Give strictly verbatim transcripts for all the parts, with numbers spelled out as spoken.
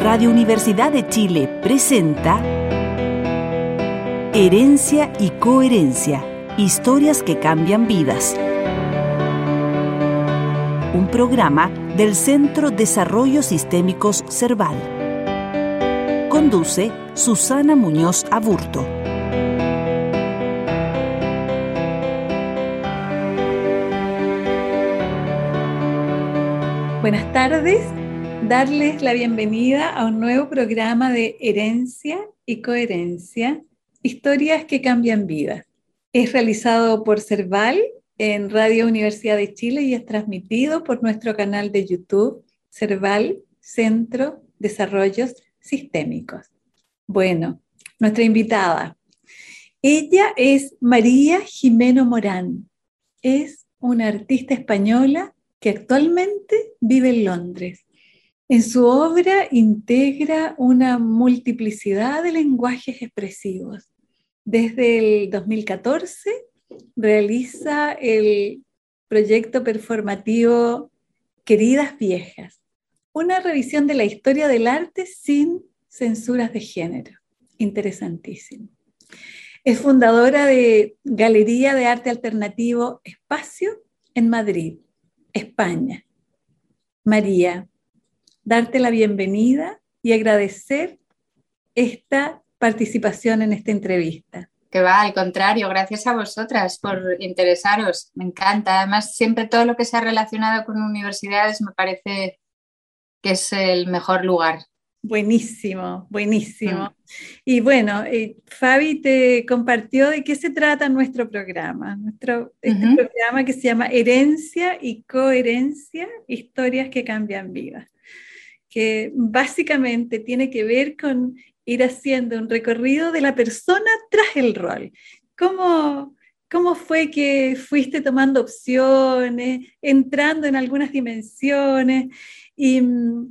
Radio Universidad de Chile presenta Herencia y Coherencia, historias que cambian vidas. Un programa del Centro Desarrollo Sistémicos CERVAL. Conduce Susana Muñoz Aburto. Buenas tardes, darles la bienvenida a un nuevo programa de Herencia y Coherencia, historias que cambian vidas. Es realizado por CERVAL en Radio Universidad de Chile y es transmitido por nuestro canal de YouTube, CERVAL, Centro Desarrollos Sistémicos. Bueno, nuestra invitada, ella es María Gimeno Morán, es una artista española que actualmente vive en Londres. En su obra integra una multiplicidad de lenguajes expresivos. Desde el dos mil catorce realiza el proyecto performativo Queridas Viejas, una revisión de la historia del arte sin censuras de género. Interesantísimo. Es fundadora de Galería de Arte Alternativo Espacio en Madrid, España. María, darte la bienvenida y agradecer esta participación en esta entrevista. Que va, al contrario, gracias a vosotras por interesaros, me encanta. Además, siempre todo lo que sea relacionado con universidades me parece que es el mejor lugar. Buenísimo, buenísimo. Mm. Y bueno, eh, Fabi te compartió de qué se trata nuestro programa, nuestro, este uh-huh. programa que se llama Herencia y Coherencia, historias que cambian vidas, que básicamente tiene que ver con ir haciendo un recorrido de la persona tras el rol. ¿Cómo, cómo fue que fuiste tomando opciones, entrando en algunas dimensiones y...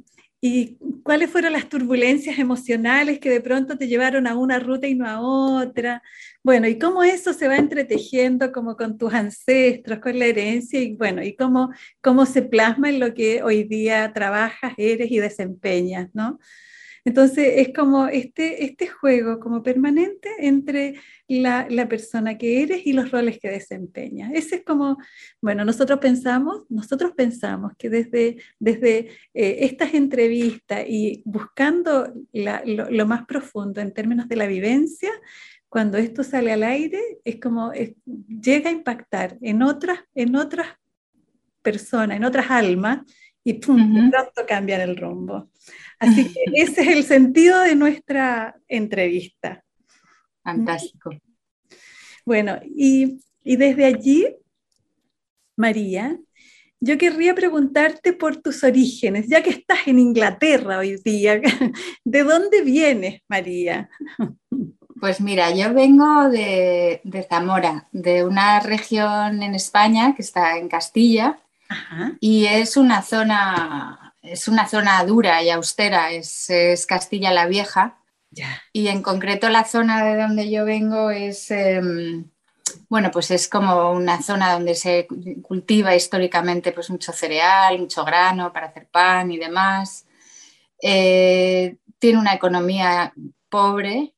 ¿Y cuáles fueron las turbulencias emocionales que de pronto te llevaron a una ruta y no a otra? Bueno, y cómo eso se va entretejiendo como con tus ancestros, con la herencia, y bueno, y cómo, cómo se plasma en lo que hoy día trabajas, eres y desempeñas, ¿no? Entonces es como este, este juego como permanente entre la, la persona que eres y los roles que desempeñas. Ese es como, bueno, nosotros pensamos, nosotros pensamos que desde, desde eh, estas entrevistas y buscando la, lo, lo más profundo en términos de la vivencia, cuando esto sale al aire, es como, es, llega a impactar en otras, en otras personas, en otras almas, y pum, uh-huh. de pronto cambian el rumbo. Así que ese es el sentido de nuestra entrevista. Fantástico. Bueno, y, y desde allí, María, yo querría preguntarte por tus orígenes, ya que estás en Inglaterra hoy día. ¿De dónde vienes, María? Pues mira, yo vengo de, de Zamora, de una región en España que está en Castilla. Ajá. Y es una zona, es una zona dura y austera, es, es Castilla la Vieja. Yeah. Y en concreto la zona de donde yo vengo es, eh, bueno, pues es como una zona donde se cultiva históricamente pues mucho cereal, mucho grano para hacer pan y demás. Eh, tiene una economía pobre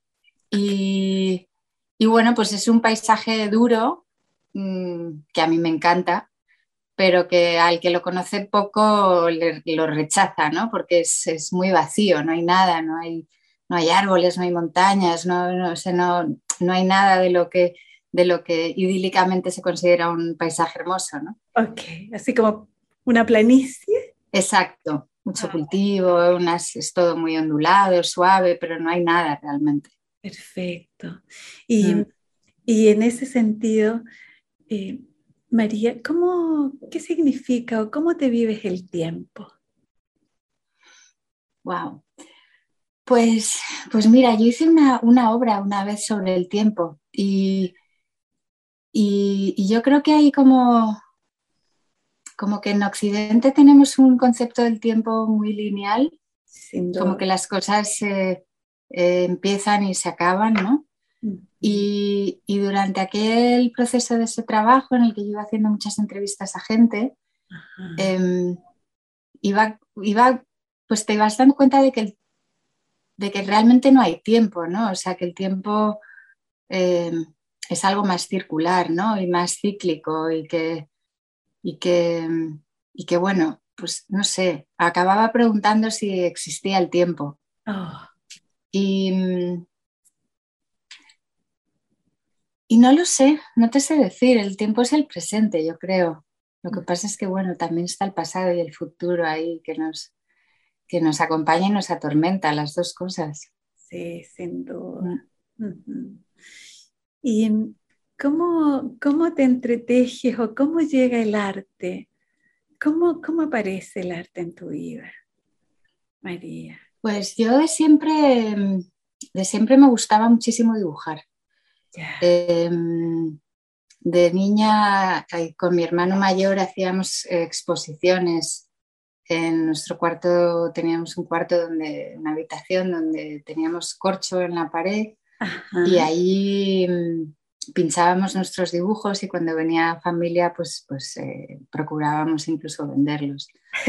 y, y bueno, pues es un paisaje duro mmm, que a mí me encanta, pero que al que lo conoce poco le, lo rechaza, ¿no? Porque es, es muy vacío, no hay nada, no hay, no hay árboles, no hay montañas, no, no, o sea, no, no hay nada de lo, que, de lo que idílicamente se considera un paisaje hermoso, ¿no? Ok, así como una planicie. Exacto, mucho ah. cultivo, unas, es todo muy ondulado, suave, pero no hay nada realmente. Perfecto. Y, mm. y en ese sentido... Eh, María, ¿cómo, ¿qué significa o cómo te vives el tiempo? Wow. Pues, pues mira, yo hice una, una obra una vez sobre el tiempo y, y, y yo creo que hay como, como que en Occidente tenemos un concepto del tiempo muy lineal, como que las cosas eh, eh, empiezan y se acaban, ¿no? Y, y durante aquel proceso de ese trabajo en el que yo iba haciendo muchas entrevistas a gente, eh, iba, iba, pues te ibas dando cuenta de que el de que realmente no hay tiempo, ¿no? O sea, que el tiempo eh, es algo más circular, ¿no? Y más cíclico y que, y que, y que, bueno, pues no sé, acababa preguntando si existía el tiempo. Oh. Y, y no lo sé, no te sé decir, el tiempo es el presente, yo creo. Lo que pasa es que, bueno, también está el pasado y el futuro ahí que nos, que nos acompaña y nos atormenta, las dos cosas. Sí, sin duda. Mm. Uh-huh. ¿Y cómo, cómo te entretejes o cómo llega el arte? ¿Cómo, cómo aparece el arte en tu vida, María? Pues yo de siempre, de siempre me gustaba muchísimo dibujar. Yeah. Eh, de niña, con mi hermano mayor hacíamos exposiciones. En nuestro cuarto teníamos un cuarto donde, una habitación donde teníamos corcho en la pared. Ajá. Y ahí pinchábamos nuestros dibujos y cuando venía familia pues, pues eh, procurábamos incluso venderlos.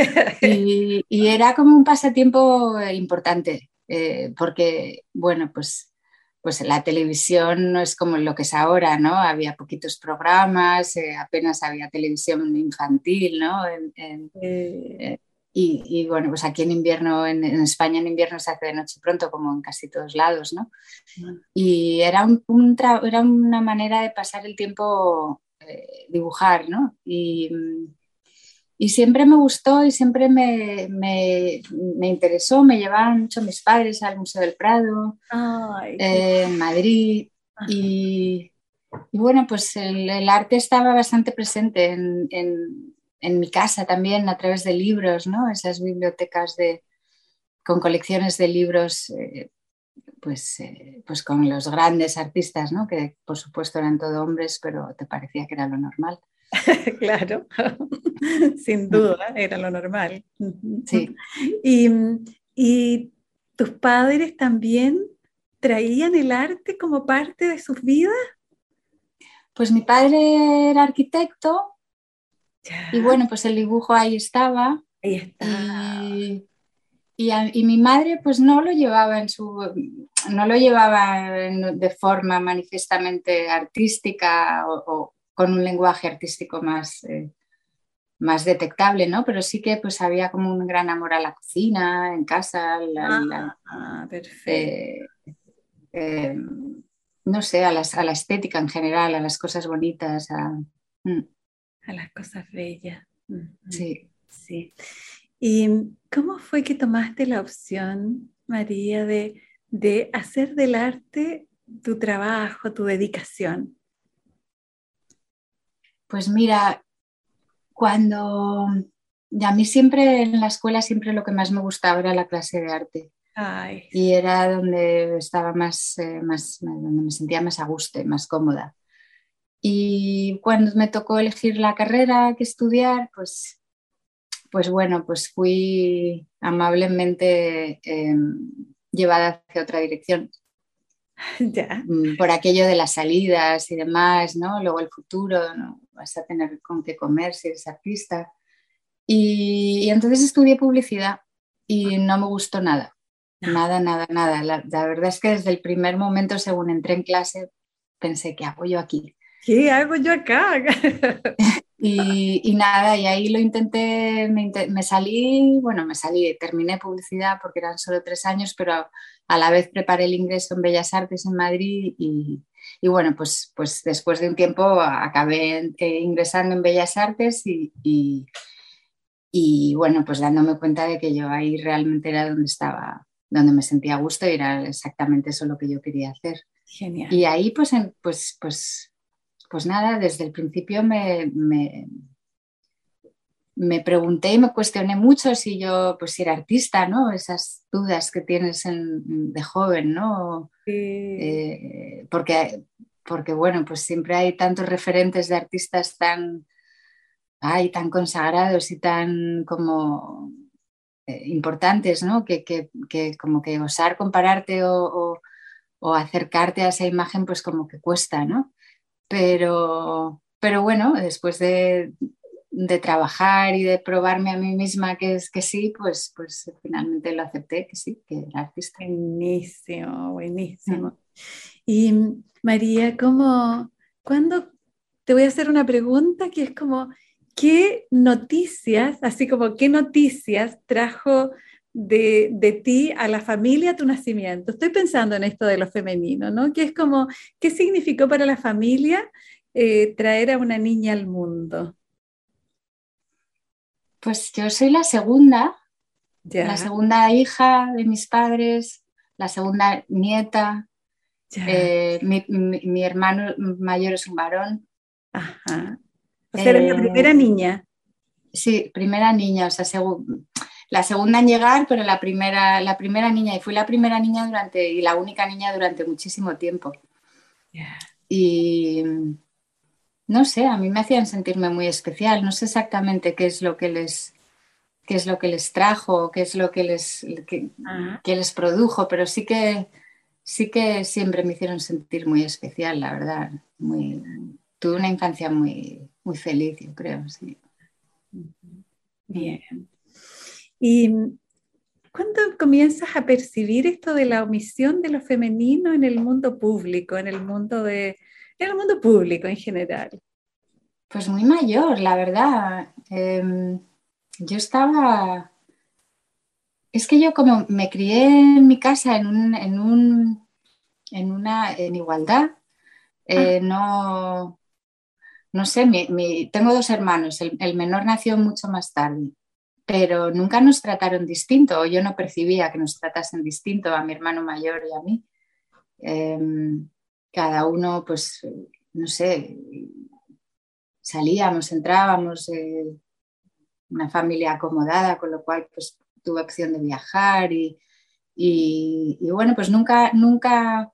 Y, y era como un pasatiempo importante eh, porque, bueno, pues, pues la televisión no es como lo que es ahora, ¿no? Había poquitos programas, eh, apenas había televisión infantil, ¿no? En, en, eh, y, y bueno, pues aquí en invierno, en, en España en invierno se hace de noche pronto, como en casi todos lados, ¿no? Y era, un, un tra- era una manera de pasar el tiempo, eh, dibujar, ¿no? Y, y siempre me gustó y siempre me, me, me interesó, me llevaban mucho mis padres al Museo del Prado, Ay, eh, en Madrid, y, y bueno, pues el, el arte estaba bastante presente en, en, en mi casa también a través de libros, ¿no? Esas bibliotecas de, con colecciones de libros, eh, pues, eh, pues con los grandes artistas, ¿no? Que por supuesto eran todo hombres, pero te parecía que era lo normal. Claro, sin duda, era lo normal. Sí. Y, y tus padres también traían el arte como parte de sus vidas. Pues mi padre era arquitecto. Ya. Y bueno, pues el dibujo ahí estaba. Ahí está. Y, y, a, y mi madre pues no lo llevaba en su, no lo llevaba en, de forma manifiestamente artística o, o con un lenguaje artístico más, eh, más detectable, ¿no? Pero sí que pues había como un gran amor a la cocina, en casa, la, Ah, la, ah, perfecto. eh, eh, no sé, a, las, a la estética en general, a las cosas bonitas, a, mm. a las cosas bellas. Sí. Sí. ¿Y cómo fue que tomaste la opción, María, de, de hacer del arte tu trabajo, tu dedicación? Pues mira, cuando y a mí siempre en la escuela siempre lo que más me gustaba era la clase de arte. Ay. Y era donde estaba más, eh, más, donde me sentía más a gusto y más cómoda. Y cuando me tocó elegir la carrera que estudiar, pues, pues bueno, pues fui amablemente eh, llevada hacia otra dirección. Ya. Por aquello de las salidas y demás, ¿no? Luego el futuro, ¿no? Vas a tener con qué comer si eres artista. Y, y entonces estudié publicidad y no me gustó nada. No. Nada, nada, nada. La, la verdad es que desde el primer momento, según entré en clase, pensé, ¿qué hago yo aquí? ¿Qué hago yo acá? y, y nada, y ahí lo intenté, me, me salí, bueno, me salí, terminé publicidad porque eran solo tres años, pero a la vez preparé el ingreso en Bellas Artes en Madrid y, y bueno, pues, pues después de un tiempo acabé eh, ingresando en Bellas Artes y, y, y bueno, pues dándome cuenta de que yo ahí realmente era donde estaba, donde me sentía a gusto y era exactamente eso lo que yo quería hacer. Genial. Y ahí pues, en, pues, pues Pues nada, desde el principio me, me, me, pregunté y me cuestioné mucho si yo pues si era artista, ¿no? Esas dudas que tienes en, de joven, ¿no? Sí. Eh, porque, porque, bueno, pues siempre hay tantos referentes de artistas tan, ay, tan consagrados y tan como eh, importantes, ¿no? Que, que, que, como que osar compararte o, o, o acercarte a esa imagen pues como que cuesta, ¿no? Pero, pero bueno, después de, de trabajar y de probarme a mí misma que es que sí, pues, pues finalmente lo acepté, que sí, que era artista. Buenísimo, buenísimo. Mm. Y María, ¿cómo, cuándo te voy a hacer una pregunta que es como, ¿qué noticias, así como qué noticias trajo de, de ti a la familia a tu nacimiento? Estoy pensando en esto de lo femenino, ¿no? Que es como, ¿qué significó para la familia eh, traer a una niña al mundo? Pues yo soy la segunda, Ya, la segunda hija de mis padres, la segunda nieta. ya. Eh, mi, mi, mi hermano mayor es un varón. Ajá. O sea, eres la Eh, primera niña. sí, primera niña, o sea, segu- la segunda en llegar, pero la primera, la primera niña, y fui la primera niña durante, y la única niña durante muchísimo tiempo. Ya. Y no sé, a mí me hacían sentirme muy especial, no sé exactamente qué es lo que les, qué es lo que les trajo, qué es lo que les, que, Ah. que les produjo, pero sí que, sí que siempre me hicieron sentir muy especial, la verdad. Muy, tuve una infancia muy, muy feliz, yo creo, sí. Bien. ¿Y cuándo comienzas a percibir esto de la omisión de lo femenino en el mundo público, en el mundo de, en el mundo público en general? Pues muy mayor, la verdad. Eh, yo estaba... Es que yo como me crié en mi casa en, un, en, un, en una en igualdad, Ah, eh, no, no sé, mi, mi, tengo dos hermanos, el, el menor nació mucho más tarde, pero nunca nos trataron distinto, o yo no percibía que nos tratasen distinto a mi hermano mayor y a mí. Eh, cada uno, pues, no sé, salíamos, entrábamos, eh, una familia acomodada, con lo cual pues tuve opción de viajar y, y, y bueno, pues nunca, nunca,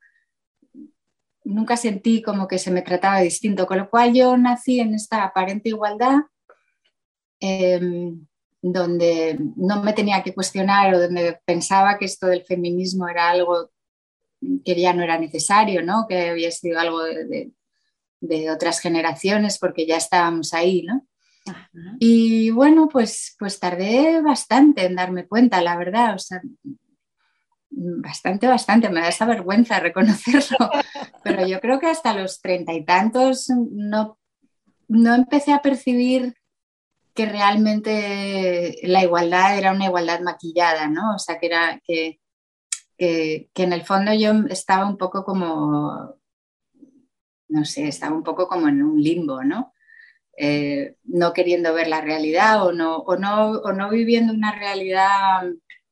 nunca sentí como que se me trataba distinto, con lo cual yo nací en esta aparente igualdad, eh, donde no me tenía que cuestionar o donde pensaba que esto del feminismo era algo que ya no era necesario, ¿no? Que había sido algo de, de, de otras generaciones porque ya estábamos ahí, ¿no? ajá. Y bueno, pues, pues tardé bastante en darme cuenta, la verdad, o sea, bastante, bastante, me da esa vergüenza reconocerlo, pero yo creo que hasta los treinta y tantos no, no empecé a percibir que realmente la igualdad era una igualdad maquillada, ¿no? O sea, que, era, que, que, que en el fondo yo estaba un poco como, no sé, estaba un poco como en un limbo, ¿no? Eh, no queriendo ver la realidad o no, o no, o no viviendo una realidad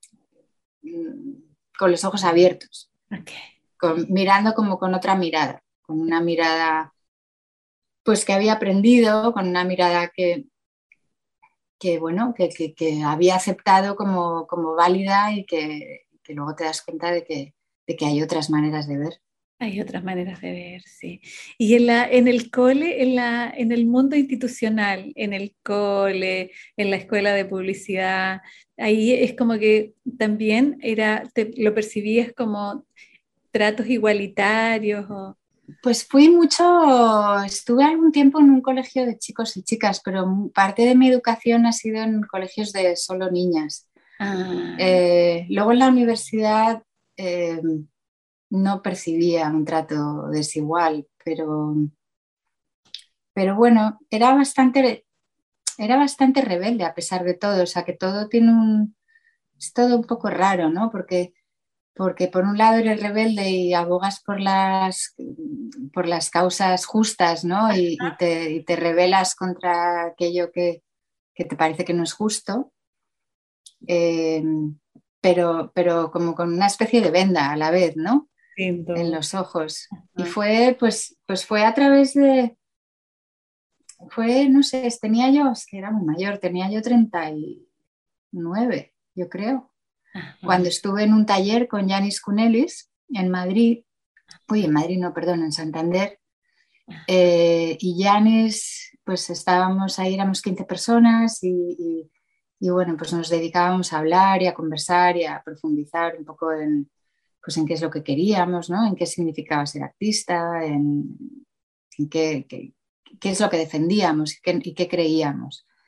mm, con los ojos abiertos, Okay. con, mirando como con otra mirada, con una mirada pues que había aprendido, con una mirada que, que bueno, que, que, que, había aceptado como, como válida y que, que luego te das cuenta de que, de que hay otras maneras de ver. Hay otras maneras de ver, sí. Y en la, en el cole, en la, en el mundo institucional, en el cole, en la escuela de publicidad, ahí es como que también era, te, lo percibías como tratos igualitarios o... Pues fui mucho, estuve algún tiempo en un colegio de chicos y chicas, pero parte de mi educación ha sido en colegios de solo niñas. Ah, Eh, luego en la universidad eh, no percibía un trato desigual, pero, pero bueno, era bastante, era bastante rebelde a pesar de todo, o sea que todo tiene un, es todo un poco raro, ¿no? Porque, porque por un lado eres rebelde y abogas por las, por las causas justas, ¿no? Y, y, te, y te rebelas contra aquello que, que te parece que no es justo. Eh, pero, pero como con una especie de venda a la vez, ¿no? sin En duda. los ojos. Y Ah, fue, pues, pues fue a través de, fue, no sé, tenía yo, es que era muy mayor, tenía yo treinta y nueve, yo creo, ajá. cuando estuve en un taller con Yanis Kunelis en Madrid, uy, en Madrid no, perdón, en Santander, eh, y Yanis, pues estábamos ahí, éramos quince personas y, y, y, bueno, pues nos dedicábamos a hablar y a conversar y a profundizar un poco en, pues en qué es lo que queríamos, ¿no? En qué significaba ser artista, en, en qué, qué, qué, es lo que defendíamos y qué, y qué creíamos.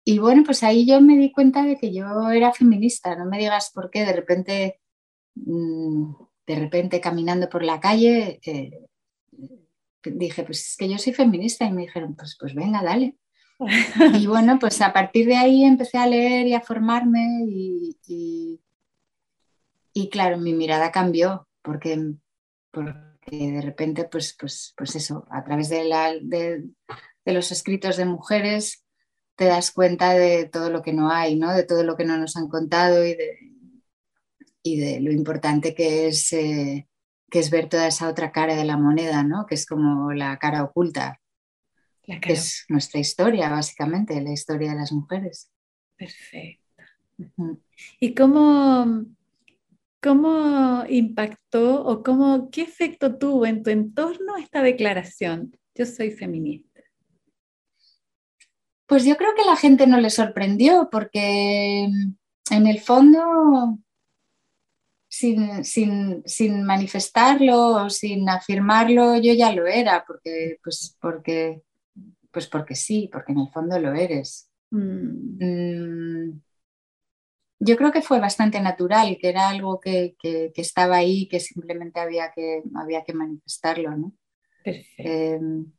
y bueno, pues ahí yo me di cuenta de que yo era feminista. No me digas por qué, de repente, de repente caminando por la calle, eh, dije, pues es que yo soy feminista. Y me dijeron, pues, pues venga, dale. Y bueno, pues a partir de ahí empecé a leer y a formarme y, y, y claro, mi mirada cambió porque, porque de repente, pues, pues, pues eso, a través de, la, de, de los escritos de mujeres te das cuenta de todo lo que no hay, ¿no? De todo lo que no nos han contado y de, y de lo importante que es, eh, que es ver toda esa otra cara de la moneda, ¿no? Que es como la cara oculta, La que cara. es nuestra historia, básicamente, la historia de las mujeres. Perfecto. Mm. ¿Y cómo, cómo impactó o cómo, qué efecto tuvo en tu entorno esta declaración? Yo soy feminista. Pues yo creo que a la gente no le sorprendió porque en el fondo, sin, sin, sin manifestarlo o sin afirmarlo, yo ya lo era, porque, pues, porque, pues porque sí, porque en el fondo lo eres. Mm. Mm, yo creo que fue bastante natural, que era algo que, que, que estaba ahí, que simplemente había que, había que manifestarlo, ¿no? Perfecto. Eh,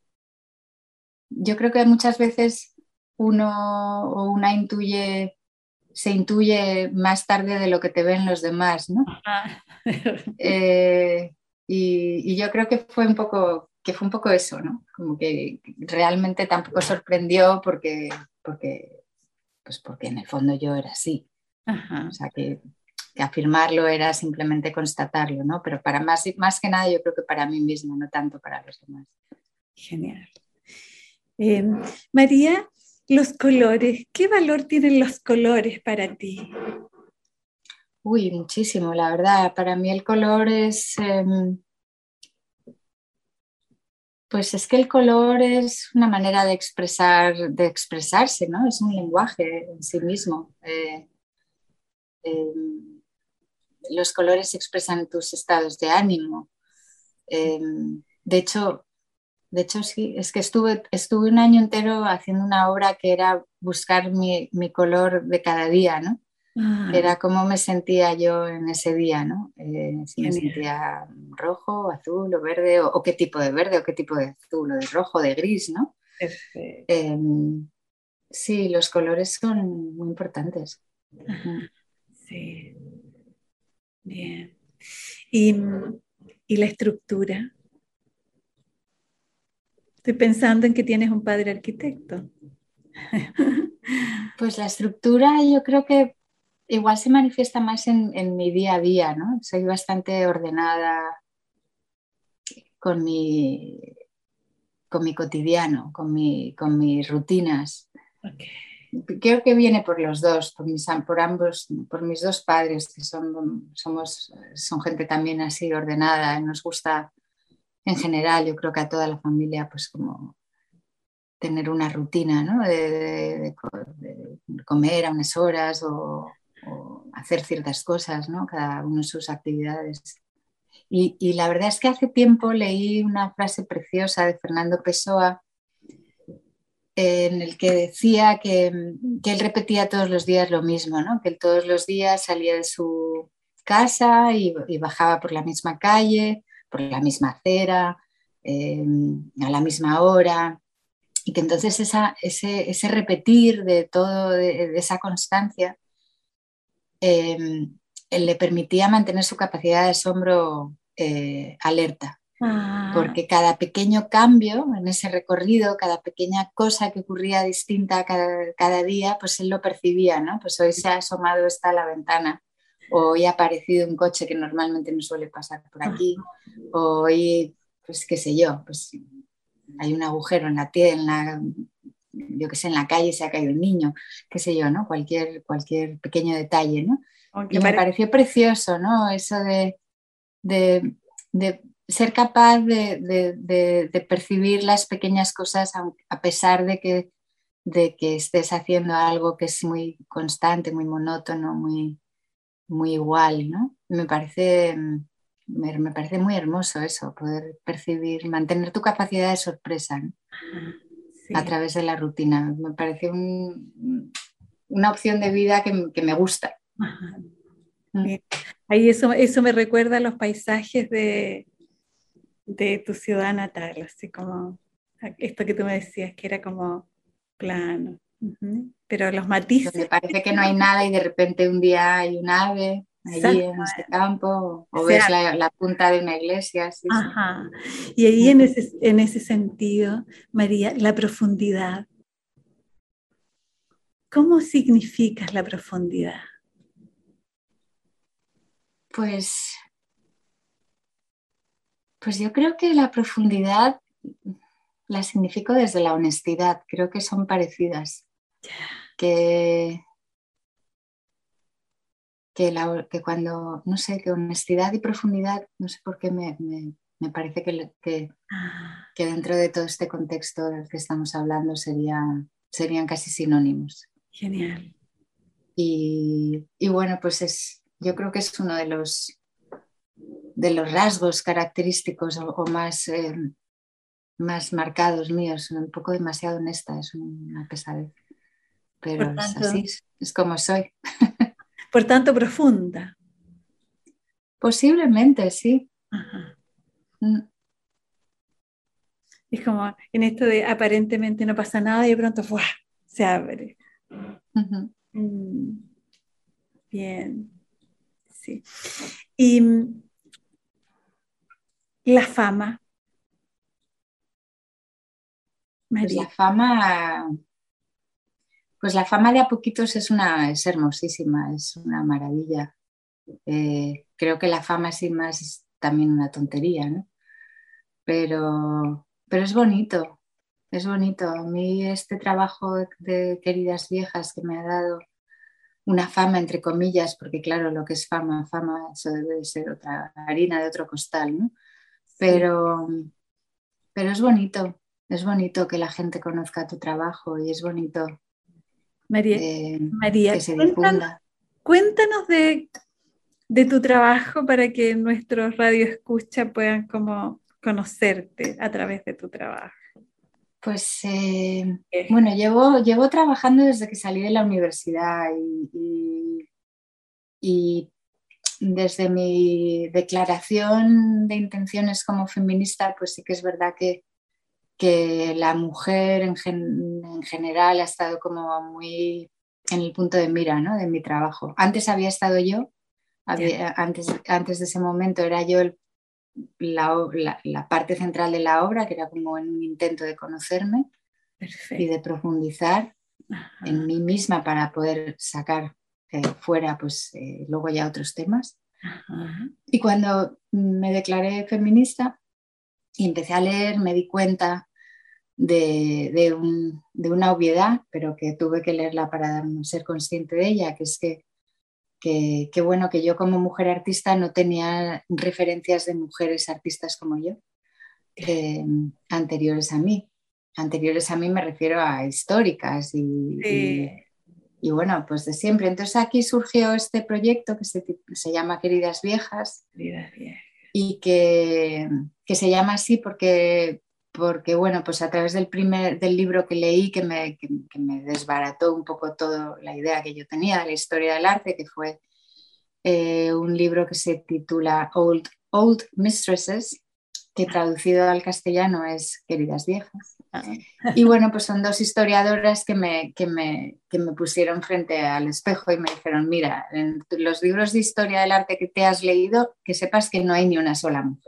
yo creo que muchas veces uno o una intuye, se intuye más tarde de lo que te ven los demás, ¿no? Ah. Eh, y, y yo creo que fue un poco, que fue un poco eso, ¿no? Como que realmente tampoco sorprendió porque, porque, pues porque en el fondo yo era así. Ajá. O sea, que, que afirmarlo era simplemente constatarlo, ¿no? Pero para más, más que nada yo creo que para mí misma, no tanto para los demás. Genial. Eh, María, los colores, ¿qué valor tienen los colores para ti? Uy, muchísimo, la verdad. Para mí el color es, eh, pues es que el color es una manera de expresar, de expresarse, ¿no? Es un lenguaje en sí mismo. Eh, eh, los colores expresan tus estados de ánimo. Eh, de hecho, de hecho, sí, es que estuve, estuve un año entero haciendo una obra que era buscar mi, mi color de cada día, ¿no? Que Ah, era cómo me sentía yo en ese día, ¿no? Eh, si me genial. sentía rojo, azul o verde, o, o qué tipo de verde, o qué tipo de azul, o de rojo, de gris, ¿no? Perfecto. Eh, sí, los colores son muy importantes. Mm. Sí, bien. ¿Y, y la estructura? Estoy pensando en que tienes un padre arquitecto. Pues la estructura yo creo que igual se manifiesta más en, en mi día a día, ¿no? Soy bastante ordenada con mi, con mi cotidiano, con, mi, con mis rutinas. Okay. Creo que viene por los dos, por mis, por ambos, por mis dos padres, que son, somos, son gente también así ordenada. Nos gusta, en general, yo creo que a toda la familia, pues como tener una rutina, ¿no? De, de, de, de comer a unas horas o, o hacer ciertas cosas, ¿no? Cada uno sus actividades. Y, y la verdad es que hace tiempo leí una frase preciosa de Fernando Pessoa en el que decía que, que, él repetía todos los días lo mismo, ¿no? Que él todos los días salía de su casa y, y bajaba por la misma calle, por la misma acera, eh, a la misma hora, y que entonces esa, ese, ese repetir de todo, de, de esa constancia, eh, le permitía mantener su capacidad de asombro eh, alerta. Ah, Porque cada pequeño cambio en ese recorrido, cada pequeña cosa que ocurría distinta cada, cada día, pues él lo percibía, ¿no? Pues hoy se ha asomado esta a la ventana, o hoy ha aparecido un coche que normalmente no suele pasar por aquí, o hoy, pues qué sé yo, pues hay un agujero en la tierra, en la, yo qué sé, en la calle se ha caído un niño, qué sé yo, ¿no? Cualquier, cualquier pequeño detalle, ¿no? aunque Y me parece. pareció precioso, ¿no? Eso de, de, de ser capaz de, de, de, de percibir las pequeñas cosas a pesar de que, de que estés haciendo algo que es muy constante, muy monótono, muy, muy igual, ¿no? Me parece, me, me parece muy hermoso eso, poder percibir, mantener tu capacidad de sorpresa, ¿no? sí. A través de la rutina. Me parece un, una opción de vida que, que me gusta. Ajá. Mm. Ahí eso, eso me recuerda a los paisajes de, de tu ciudad natal, así como esto que tú me decías, que era como plano. Uh-huh. Pero los matices... Donde parece que no hay nada y de repente un día hay un ave allí en ese campo, o, o ves la, la punta de una iglesia. Sí, ajá. Sí. Y ahí en ese, en ese sentido, María, la profundidad. ¿Cómo significas la profundidad? Pues, pues yo creo que la profundidad la significo desde la honestidad. Creo que son parecidas. Que, que, la, que cuando, no sé, que honestidad y profundidad, no sé por qué me, me, me parece que, que, que dentro de todo este contexto del que estamos hablando sería, serían casi sinónimos. Genial. Y, y bueno, pues es, yo creo que es uno de los, de los rasgos característicos o, o más, eh, más marcados míos. Un poco demasiado honesta, es una pesadez. Pero tanto, es así, es, es como soy. Por tanto, profunda. Posiblemente, sí. Ajá. Mm. Es como en esto de aparentemente no pasa nada y de pronto ¡fuah! Se abre. Uh-huh. Mm. Bien. Sí. Y la fama. Pues la fama, pues la fama de a poquitos es una, es hermosísima, es una maravilla. Eh, creo que la fama sin más es también una tontería, ¿no? Pero, pero es bonito, es bonito. A mí este trabajo de, de Queridas Viejas que me ha dado una fama, entre comillas, porque claro, lo que es fama, fama, eso debe ser otra harina de otro costal, ¿no? Pero, sí. pero es bonito, es bonito que la gente conozca tu trabajo y es bonito María, eh, María que se cuéntanos, difunda. Cuéntanos de, de tu trabajo para que nuestros radioescuchas puedan como conocerte a través de tu trabajo. Pues eh, bueno, llevo, llevo trabajando desde que salí de la universidad y, y, y desde mi declaración de intenciones como feminista, pues sí que es verdad que, que la mujer en, gen, en general ha estado como muy en el punto de mira, ¿no? De mi trabajo. Antes había estado yo, había, antes, antes de ese momento era yo el, la, la, la parte central de la obra, que era como en un intento de conocerme. Perfecto. Y de profundizar Ajá. en mí misma para poder sacar eh, fuera pues eh, luego ya otros temas. Ajá. Y cuando me declaré feminista y empecé a leer, me di cuenta de, de, un, de una obviedad, pero que tuve que leerla para ser consciente de ella, que es que, que, que bueno, que yo como mujer artista no tenía referencias de mujeres artistas como yo eh, anteriores a mí. Anteriores a mí me refiero a históricas y, sí. y, y bueno, pues de siempre. Entonces aquí surgió este proyecto que se, se llama Queridas Viejas, Queridas Viejas. y que, que se llama así porque, porque bueno, pues a través del, primer, del libro que leí que me, que, que me desbarató un poco toda la idea que yo tenía de la historia del arte, que fue eh, un libro que se titula Old, Old Mistresses, que traducido al castellano es Queridas Viejas. Ah. Y bueno, pues son dos historiadoras que me, que, me, que me pusieron frente al espejo y me dijeron, mira, en los libros de historia del arte que te has leído, que sepas que no hay ni una sola mujer.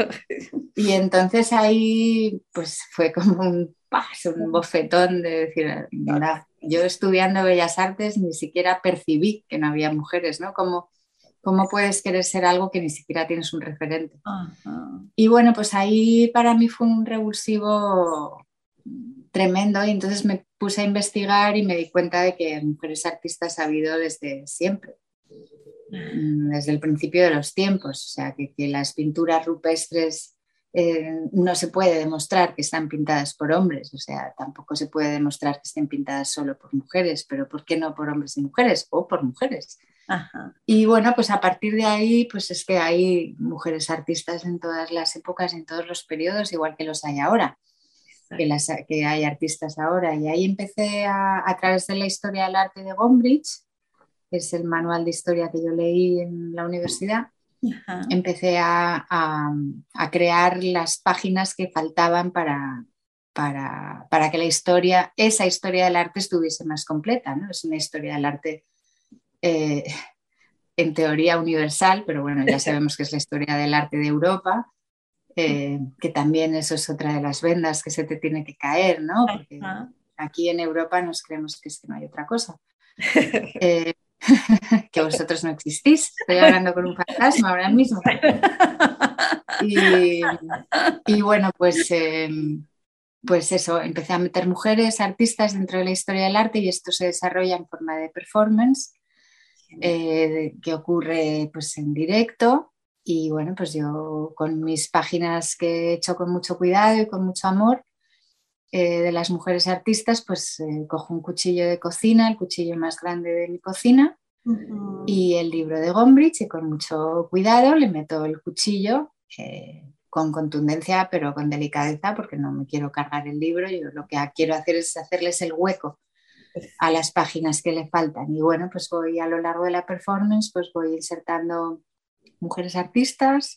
Y entonces ahí pues fue como un paso, un bofetón de decir, mira, yo estudiando Bellas Artes ni siquiera percibí que no había mujeres, ¿no? Como ¿Cómo puedes querer ser algo que ni siquiera tienes un referente? Uh-huh. Y bueno, pues ahí para mí fue un revulsivo tremendo y entonces me puse a investigar y me di cuenta de que mujeres artistas ha habido desde siempre, uh-huh. desde el principio de los tiempos. O sea, que, que las pinturas rupestres eh, no se puede demostrar que están pintadas por hombres, o sea, tampoco se puede demostrar que estén pintadas solo por mujeres, pero ¿por qué no por hombres y mujeres? O por mujeres. Ajá. Y bueno, pues a partir de ahí, pues es que hay mujeres artistas en todas las épocas, en todos los periodos, igual que los hay ahora. que, las, que hay artistas ahora. Y ahí empecé a, a través de la historia del arte de Gombrich, que es el manual de historia que yo leí en la universidad. Ajá. Empecé a, a, a crear las páginas que faltaban para, para, para que la historia, esa historia del arte estuviese más completa, ¿no? Es una historia del arte eh, en teoría universal, pero bueno, ya sabemos que es la historia del arte de Europa, eh, que también eso es otra de las vendas que se te tiene que caer, ¿no? Porque aquí en Europa nos creemos que es que no hay otra cosa. Eh, que vosotros no existís. Estoy hablando con un fantasma ahora mismo. Y, y bueno, pues, eh, pues eso, empecé a meter mujeres, artistas dentro de la historia del arte y esto se desarrolla en forma de performance eh, que ocurre pues en directo y bueno, pues yo con mis páginas que he hecho con mucho cuidado y con mucho amor eh, de las mujeres artistas, pues eh, cojo un cuchillo de cocina, el cuchillo más grande de mi cocina uh-huh. y el libro de Gombrich y con mucho cuidado le meto el cuchillo eh, con contundencia pero con delicadeza porque no me quiero cargar el libro, yo lo que quiero hacer es hacerles el hueco a las páginas que le faltan y bueno, pues voy a lo largo de la performance, pues voy insertando mujeres artistas.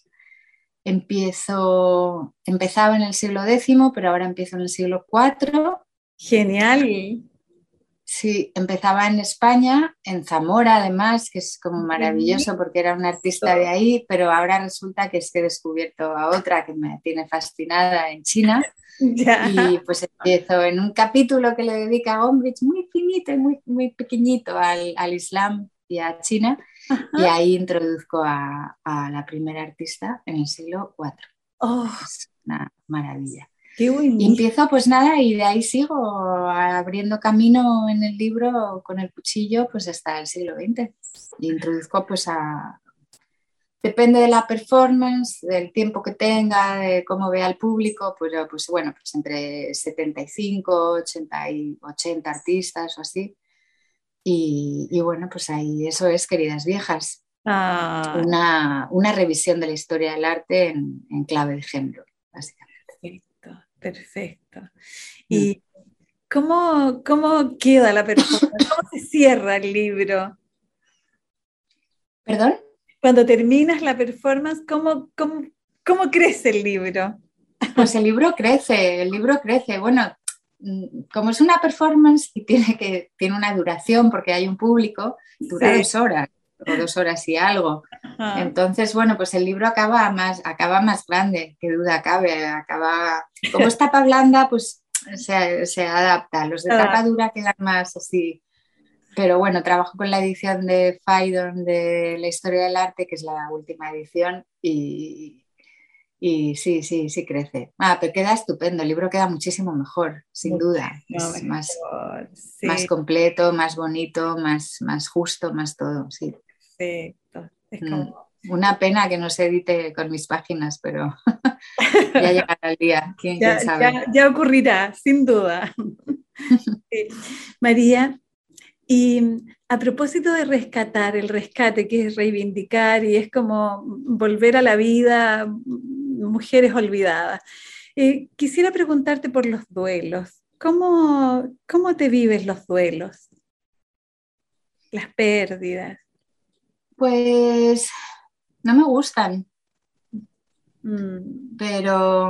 Empiezo, empezaba en el siglo décimo, pero ahora empiezo en el siglo cuatro. Genial. Sí, empezaba en España, en Zamora además, que es como maravilloso porque era una artista de ahí, pero ahora resulta que es que he descubierto a otra que me tiene fascinada en China. Ya. Y pues empiezo en un capítulo que le dedica a Gombrich muy finito y muy, muy pequeñito al, al Islam y a China. Ajá. Y ahí introduzco a, a la primera artista en el siglo cuatro. Oh. Es una maravilla. Qué y empiezo pues nada y de ahí sigo abriendo camino en el libro con el cuchillo pues hasta el siglo veinte. Y introduzco pues a... Depende de la performance, del tiempo que tenga, de cómo vea el público, pues, pues bueno, pues entre setenta y cinco, ochenta y ochenta artistas o así. Y, y bueno, pues ahí eso es Queridas Viejas, ah. una, una revisión de la historia del arte en, en clave de género, básicamente. Perfecto, perfecto. ¿Y mm. cómo, cómo queda la performance? ¿Cómo se cierra el libro? ¿Perdón? Cuando terminas la performance, ¿cómo, cómo, cómo crece el libro? Pues el libro crece, el libro crece. Bueno, como es una performance y tiene, que, tiene una duración porque hay un público, dura sí. dos horas o dos horas y algo. Ajá. Entonces, bueno, pues el libro acaba más, acaba más grande, qué duda cabe. Acaba, como es tapa blanda, pues se, se adapta. Los de tapa dura quedan más así. Pero bueno, trabajo con la edición de Phaidon de la historia del arte, que es la última edición, y, y sí, sí, sí crece. Ah, pero queda estupendo, el libro queda muchísimo mejor, sin muchísimo duda. Es mejor, más, sí. más completo, más bonito, más, más justo, más todo, sí. Perfecto. Es como... Una pena que no se edite con mis páginas, pero ya llegará el día, ¿quién, ya, quién sabe? Ya, ya ocurrirá, sin duda. Sí. María, y a propósito de rescatar, el rescate que es reivindicar y es como volver a la vida mujeres olvidadas, eh, quisiera preguntarte por los duelos. ¿Cómo, cómo te vives los duelos? Las pérdidas. Pues no me gustan, mm. pero...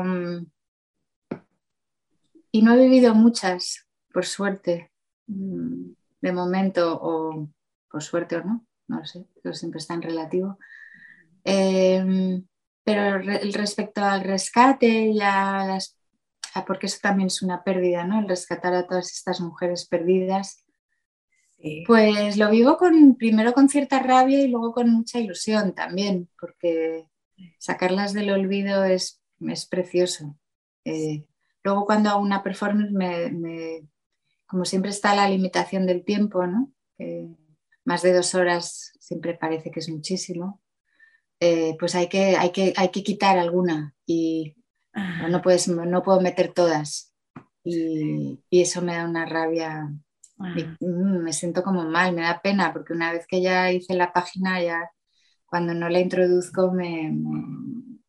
Y no he vivido muchas, por suerte. Mm. De momento, o por suerte o no, no lo sé, pero siempre está en relativo. Eh, pero re, respecto al rescate y a las, a porque eso también es una pérdida, ¿no? El rescatar a todas estas mujeres perdidas, sí. Pues lo vivo con, primero con cierta rabia y luego con mucha ilusión también, porque sacarlas del olvido es, es precioso. Eh, luego cuando hago una performance me... me como siempre está la limitación del tiempo, ¿no? Eh, más de dos horas siempre parece que es muchísimo, eh, pues hay que, hay, que, hay que quitar alguna y ah. no, puedes, no puedo meter todas y, y eso me da una rabia, ah. y, mm, me siento como mal, me da pena porque una vez que ya hice la página, ya cuando no la introduzco me, me,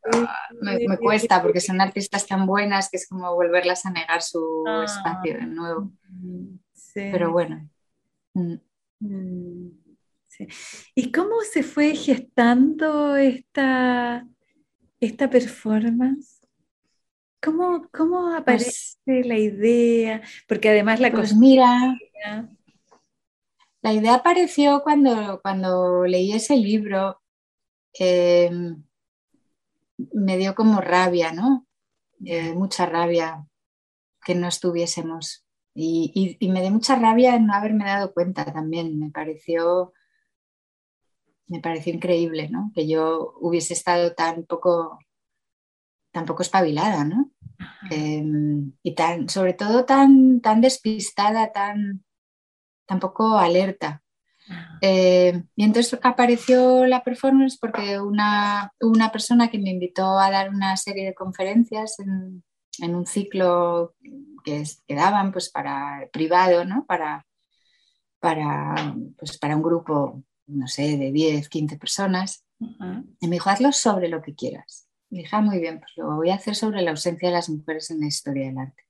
me, me cuesta porque son artistas tan buenas que es como volverlas a negar su Ah, espacio de nuevo. sí. Pero bueno. Mm. Mm, sí. ¿Y cómo se fue gestando esta, esta performance? ¿Cómo, cómo aparece Pues, la idea? Porque además la pues cocina. mira, la idea apareció cuando, cuando leí ese libro. Eh, me dio como rabia, ¿no? Eh, mucha rabia que no estuviésemos. Y, y, y me dio mucha rabia no haberme dado cuenta también. Me pareció, me pareció increíble, ¿no? Que yo hubiese estado tan poco, tan poco espabilada, ¿no? Eh, y tan, sobre todo tan, tan despistada, tan, tan poco alerta. Eh, y entonces apareció la performance porque una, una persona que me invitó a dar una serie de conferencias en, en un ciclo que, es, que daban pues para privado, ¿no? Para, para, pues para un grupo, no sé, de diez, quince personas. Uh-huh. Y me dijo, hazlo sobre lo que quieras. Y dije, ah, muy bien, pues lo voy a hacer sobre la ausencia de las mujeres en la historia del arte.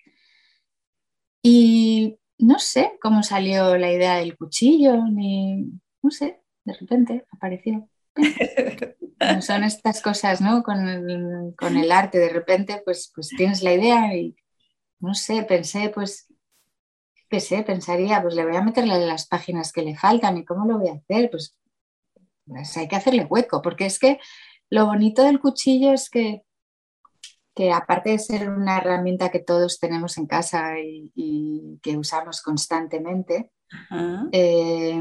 Y no sé cómo salió la idea del cuchillo, ni... No sé, de repente apareció. No son estas cosas, ¿no? Con el, con el arte, de repente, pues, pues tienes la idea y, no sé, pensé, pues, qué sé, pensaría, pues le voy a meterle las páginas que le faltan y cómo lo voy a hacer, pues, pues hay que hacerle hueco, porque es que lo bonito del cuchillo es que, que aparte de ser una herramienta que todos tenemos en casa y, y que usamos constantemente, uh-huh. eh,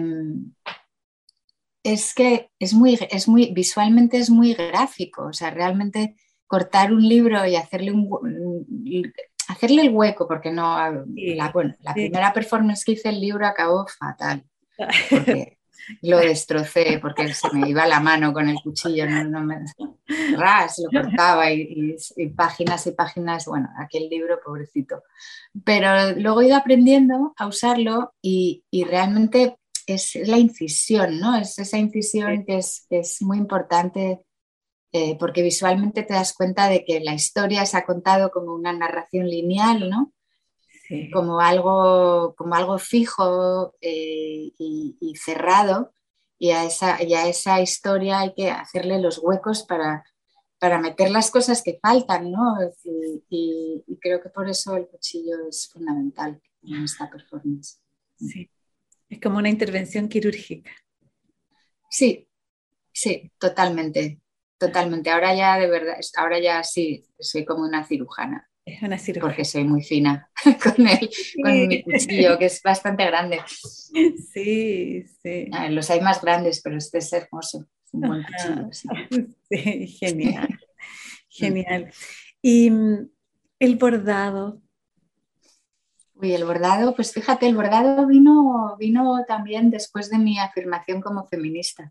es que es muy, es muy, visualmente es muy gráfico, o sea, realmente cortar un libro y hacerle, un, hacerle el hueco, porque no, sí, la, bueno, la sí. primera performance que hice el libro acabó fatal, porque lo destrocé, porque se me iba la mano con el cuchillo, no, no me, ras, lo cortaba y, y, y páginas y páginas, bueno, aquel libro, pobrecito. Pero luego he ido aprendiendo a usarlo y, y realmente es la incisión, ¿no? Es esa incisión que es, que es muy importante eh, porque visualmente te das cuenta de que la historia se ha contado como una narración lineal, ¿no? Sí. Como, algo, como algo fijo eh, y, y cerrado y a, esa, y a esa historia hay que hacerle los huecos para, para meter las cosas que faltan, ¿no? Y, y, y creo que por eso el cuchillo es fundamental en esta performance. Sí. Es como una intervención quirúrgica. Sí, sí, totalmente, totalmente. Ahora ya de verdad, ahora ya sí, soy como una cirujana. Es una cirujana. Porque soy muy fina con, el, sí. con mi cuchillo, que es bastante grande. Sí, sí. Ah, los hay más grandes, pero este es hermoso. Es un buen cuchillo. Sí, sí genial. Genial. Y el bordado. Uy, el bordado, pues fíjate, el bordado vino, vino también después de mi afirmación como feminista.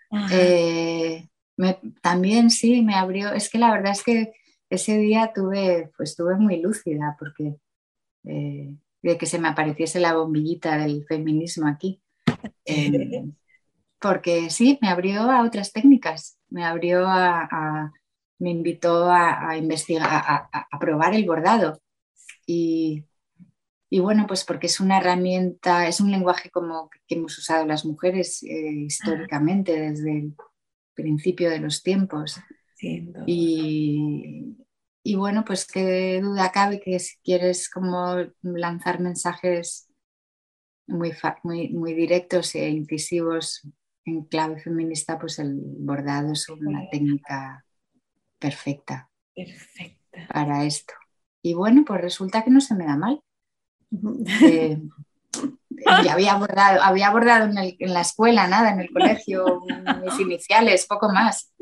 Eh, me, también sí, me abrió, es que la verdad es que ese día tuve, pues estuve muy lúcida porque eh, de que se me apareciese la bombillita del feminismo aquí. Eh, porque sí, me abrió a otras técnicas, me abrió a, a me invitó a, a investigar, a, a, a probar el bordado. Y Y bueno, pues porque es una herramienta, es un lenguaje como que hemos usado las mujeres eh, históricamente desde el principio de los tiempos. Sí, y, y bueno, pues qué duda cabe que si quieres como lanzar mensajes muy, muy, muy directos e incisivos en clave feminista, pues el bordado es una técnica perfecta, perfecta para esto. Y bueno, pues resulta que no se me da mal. Eh, y había bordado, había bordado en, el, en la escuela, nada, en el colegio, mis iniciales, poco más.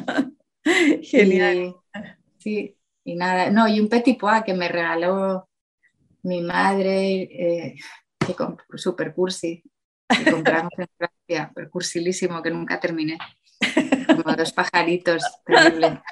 Genial. Y, sí, y nada, no, y un petit pois que me regaló mi madre, eh, que compró super cursi, que compramos en Francia, pero cursilísimo, que nunca terminé. Como dos pajaritos, terrible.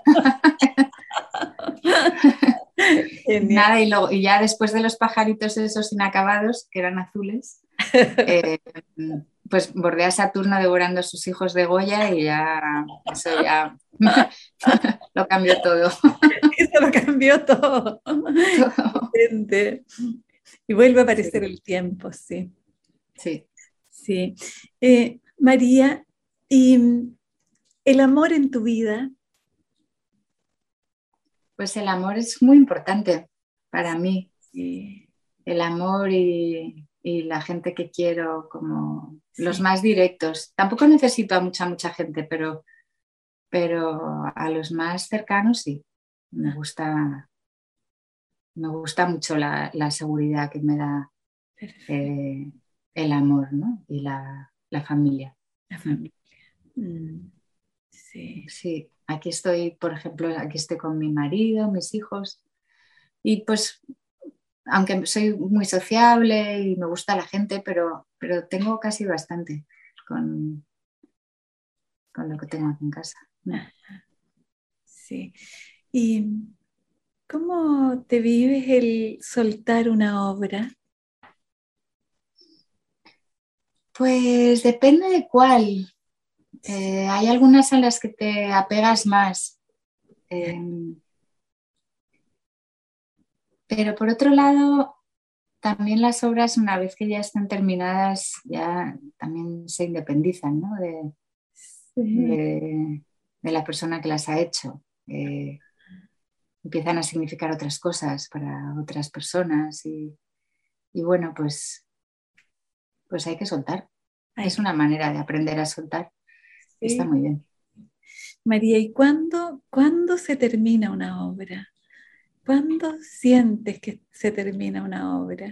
Nada, y, luego, y ya después de los pajaritos esos inacabados, que eran azules, eh, pues bordé a Saturno devorando a sus hijos de Goya y ya, eso ya lo cambió todo. Eso lo cambió todo. Todo. Y vuelve a aparecer Sí. el tiempo, sí. Sí. Sí. Eh, María, ¿y el amor en tu vida? Pues el amor es muy importante para mí. Sí. El amor y, y la gente que quiero, como Sí. los más directos. Tampoco necesito a mucha, mucha gente, pero, pero a los más cercanos sí. Me gusta, me gusta mucho la, la seguridad que me da eh, el amor, ¿no? Y la, la familia. La familia. Mm. Sí. Sí, aquí estoy, por ejemplo, aquí estoy con mi marido, mis hijos, y pues, aunque soy muy sociable y me gusta la gente, pero, pero tengo casi bastante con, con lo que tengo aquí en casa. Ajá. Sí. ¿Y cómo te vives el soltar una obra? Pues depende de cuál. Eh, hay algunas a las que te apegas más. Eh, pero por otro lado, también las obras, una vez que ya están terminadas, ya también se independizan, ¿no? de, Sí. de, de la persona que las ha hecho. Eh, empiezan a significar otras cosas para otras personas y, y bueno, pues, pues hay que soltar. Ay, Es una manera de aprender a soltar y está sí. muy bien. María, ¿y cuándo, cuándo se termina una obra? ¿Cuándo sientes que se termina una obra?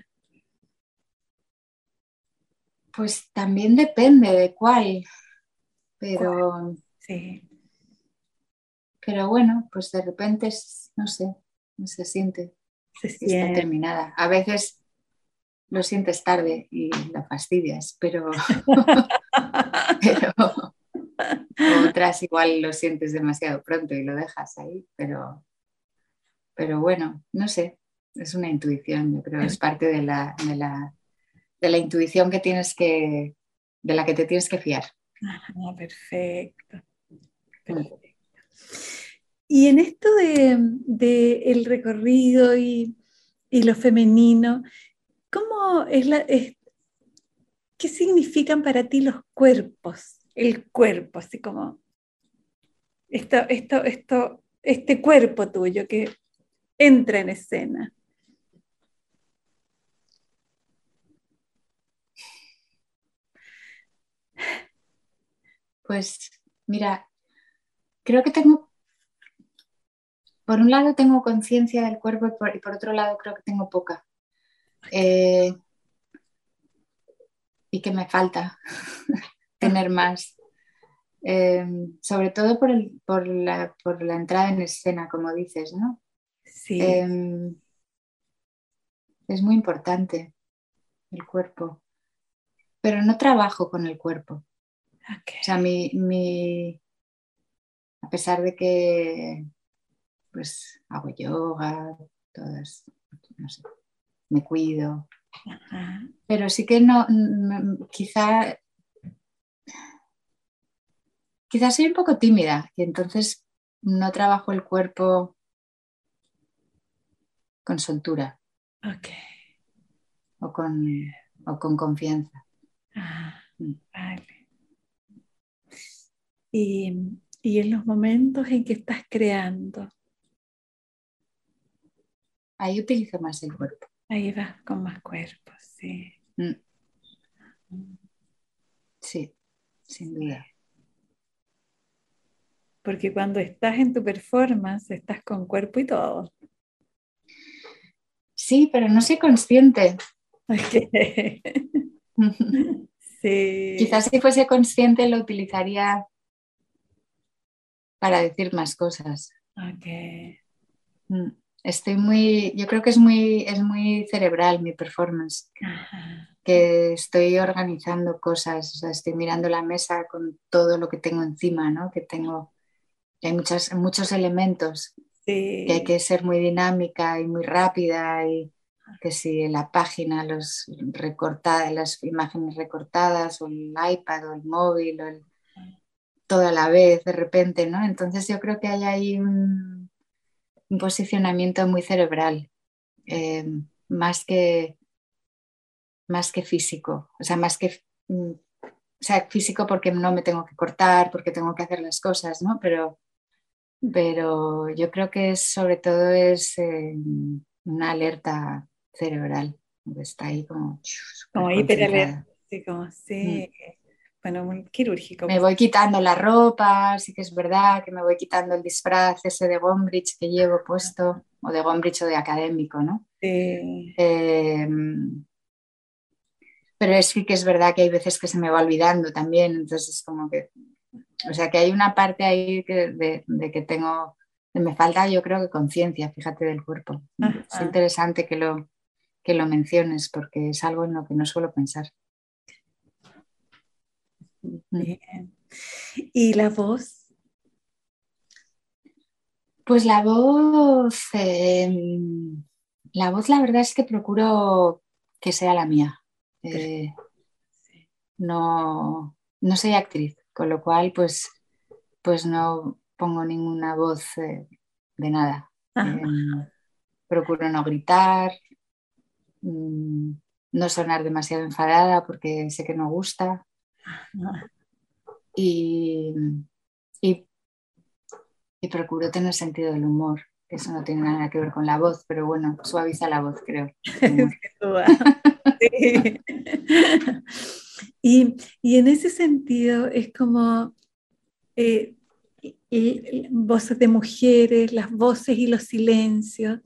Pues también depende de cuál, ¿Cuál? pero, Sí. pero bueno, pues de repente, no sé, no se siente Se que está siente. terminada. A veces lo sientes tarde y la fastidias, pero, pero otras igual lo sientes demasiado pronto y lo dejas ahí, pero, pero bueno, no sé, es una intuición, yo creo, es parte de la, de la, de la intuición que tienes que, de la que te tienes que fiar. Ah, perfecto, Mm. perfecto. Y en esto de, de el recorrido y, y lo femenino, ¿cómo es la, es- qué significan para ti los cuerpos? El cuerpo, así como esto, esto, esto, este cuerpo tuyo que entra en escena. Pues mira, creo que tengo, por un lado tengo conciencia del cuerpo y por, y por otro lado creo que tengo poca. Eh, y que me falta Ah, tener más. Eh, sobre todo por, el, por, la, por la entrada en escena, como dices, ¿no? sí, Eh, es muy importante el cuerpo, pero no trabajo con el cuerpo. O ok. sea, mi, mi, a pesar de que pues hago yoga, todas, no sé, me cuido, Ajá. pero sí que no, m- quizá, quizá soy un poco tímida y entonces no trabajo el cuerpo con soltura Ok. o con, o con confianza. Ah, Mm. vale. Y, y en los momentos en que estás creando, Ahí utilizo más el cuerpo. ahí vas con más cuerpo, sí. Mm. Sí, sin Sí. duda. Porque cuando estás en tu performance, estás con cuerpo y todo. Sí, pero no soy consciente. Ok. Sí. Quizás si fuese consciente lo utilizaría para decir más cosas. Ok. Mm. Estoy muy, yo creo que es muy, es muy cerebral mi performance, Ajá. que estoy organizando cosas, o sea, estoy mirando la mesa con todo lo que tengo encima, ¿no? Que tengo, hay muchas, muchos elementos, que hay Sí. que ser muy dinámica y muy rápida y, que si la página, los recortadas, las imágenes recortadas, o el iPad, o el móvil, o el, todo a la vez de repente, ¿no? Entonces yo creo que hay ahí un, un posicionamiento muy cerebral, eh, más que, más que físico, o sea, más que... o sea, físico porque no me tengo que cortar, porque tengo que hacer las cosas, ¿no? Pero, pero yo creo que es, sobre todo es eh, una alerta cerebral, que está ahí como Como súper hiperalerta, concentrada. así como, Mm. sí, bueno, muy quirúrgico. Me Pues. voy quitando la ropa, sí que es verdad que me voy quitando el disfraz ese de Gombrich que llevo puesto, o de Gombrich o de académico, ¿no? Sí. Eh, pero es sí que es verdad que hay veces que se me va olvidando también, entonces como que, o sea que hay una parte ahí que, de, de que tengo, que me falta yo creo que conciencia, fíjate, del cuerpo. Es Ajá. interesante que lo, que lo menciones porque es algo en lo que no suelo pensar. Bien. ¿Y la voz? Pues la voz, eh, la voz la verdad es que procuro que sea la mía. Eh, no, no soy actriz, con lo cual pues, pues no pongo ninguna voz eh, de nada. Ajá. Eh, procuro no gritar, mm, no sonar demasiado enfadada porque sé que no gusta y, y, y procuro tener sentido del humor. Eso no tiene nada que ver con la voz, pero bueno, suaviza la voz, creo, el humor. Sin duda. Sí. Y, y en ese sentido es como eh, y- y voces de mujeres, las voces y los silencios.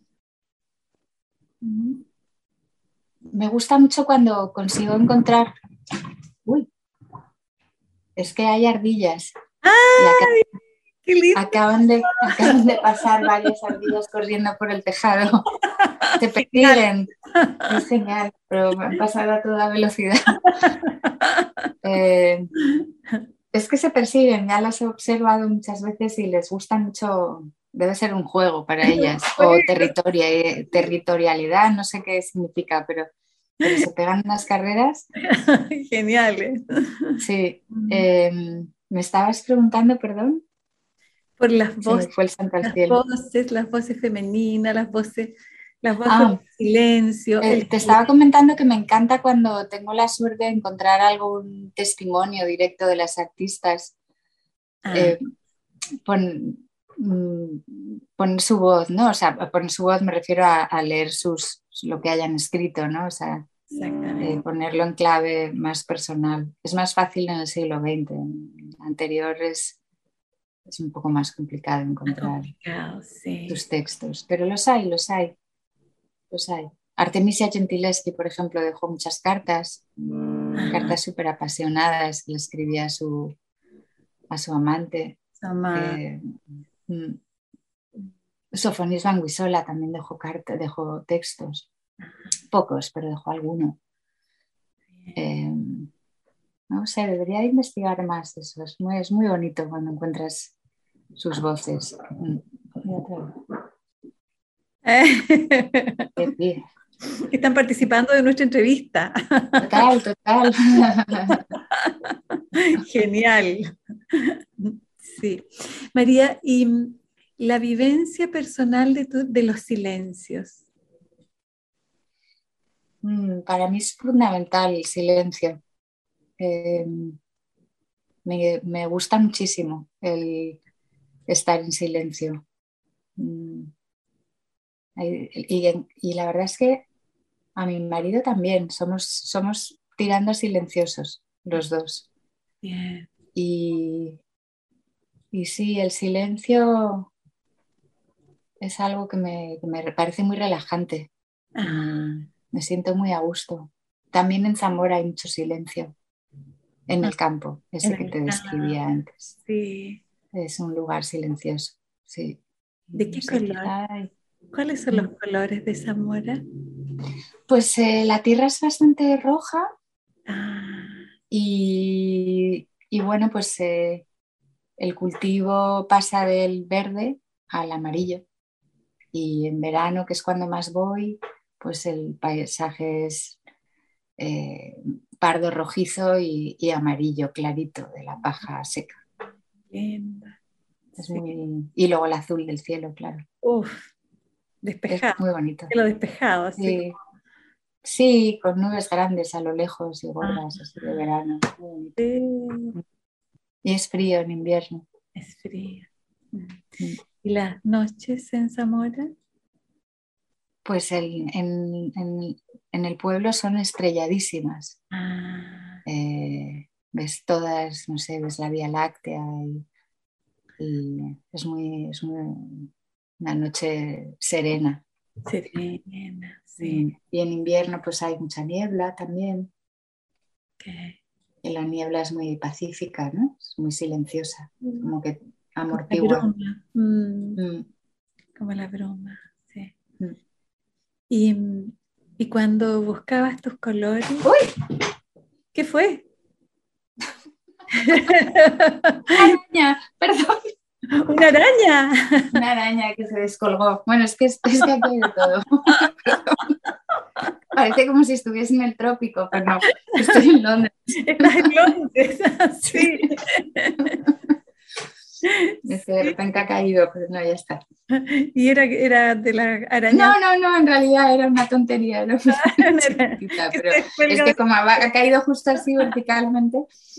Mm. Me gusta mucho cuando consigo encontrar... Uy, es que hay ardillas y acá ¡Ay, qué lindo! acaban de, acaban de pasar varias ardillas corriendo por el tejado. Se Genial. persiguen. Es genial, pero me han pasado a toda velocidad. Eh, es que se persiguen, ya las he observado muchas veces y les gusta mucho, debe ser un juego para ellas, o territoria, territorialidad, no sé qué significa, pero, pero se pegan unas carreras. Geniales. Sí. Eh, ¿me estabas preguntando, perdón? Por las Se me voces, fue el santo al las cielo. voces, las voces femeninas, las voces, las voces Ah, del silencio, Eh, el te estaba silencio. comentando que me encanta cuando tengo la suerte de encontrar algún testimonio directo de las artistas, Ah, eh, pon- mm, poner su voz, ¿no? O sea, poner su voz me refiero a, a leer sus, lo que hayan escrito, ¿no? O sea, eh, exactamente. ponerlo en clave más personal. Es más fácil en el siglo veinte, en el anterior es, es un poco más complicado Más encontrar complicado, sí. sus textos, pero los hay, los hay. Los hay. Artemisia Gentileschi, por ejemplo, dejó muchas cartas, Ajá. cartas súper apasionadas que le escribía a su, a su amante. Sama- Eh, mm, Sofonis Banguisola también dejó, carta, dejó textos, pocos, pero dejó alguno. Eh, no sé, debería de investigar más eso. Es muy, es muy bonito cuando encuentras sus voces. Mm. Y otra vez. Qué Están participando de nuestra entrevista. Total, total. Genial. Sí. María, y la vivencia personal de, tu- de los silencios. Mm, para mí es fundamental el silencio. Eh, me, me gusta muchísimo el estar en silencio. Mm, y, y- y la verdad es que a mi marido también, somos, somos tirando silenciosos los dos. Bien. Y, y sí, el silencio es algo que me, que me parece muy relajante. Ah, Me, me siento muy a gusto. También en Zamora hay mucho silencio, en ah, el campo, en ese que el te campo, describía antes. sí. Es un lugar silencioso, sí. ¿De No qué sé, color? quizá... ¿Cuáles son los Mm. colores de Zamora? Pues eh, la tierra es bastante roja Ah, y, y bueno, pues eh, el cultivo pasa del verde al amarillo. Y en verano, que es cuando más voy, pues el paisaje es eh, pardo rojizo y, y amarillo clarito de la paja seca. Linda. Es Sí. muy... Y luego el azul del cielo, claro. Uf, Es despejado. muy bonito. Cielo despejado, así. Sí. Sí, con nubes grandes a lo lejos y Ah, gordas, así de verano. Muy bonito. sí, Y es frío en invierno. es frío. Mm. ¿Y las noches en Zamora? Pues el- en, en- en el pueblo son estrelladísimas. Ah, Eh, ves todas, no sé, ves la Vía Láctea y, y es muy, es muy una noche serena. serena, sí. Mm. Y en invierno pues hay mucha niebla también. Okay. Y la niebla es muy pacífica, ¿no? Es muy silenciosa, como que La amortigua. broma. Mm, Mm, como la broma, sí. mm. Y, y cuando buscabas tus colores, ¡Uy! ¿qué fue? ¡Araña! Perdón. ¡Una araña! Una araña que se descolgó. Bueno, es que, es, es que aquí hay de todo. Parece como si estuviese en el trópico, pero no, estoy en Londres. Estás en Londres, sí. Es que de repente ha caído, pero no, ya está. Y era, era de la araña. No, no, no, en realidad era una tontería, era una chiquitita, que pero se es cuelga que de- como ha, ha caído justo así verticalmente.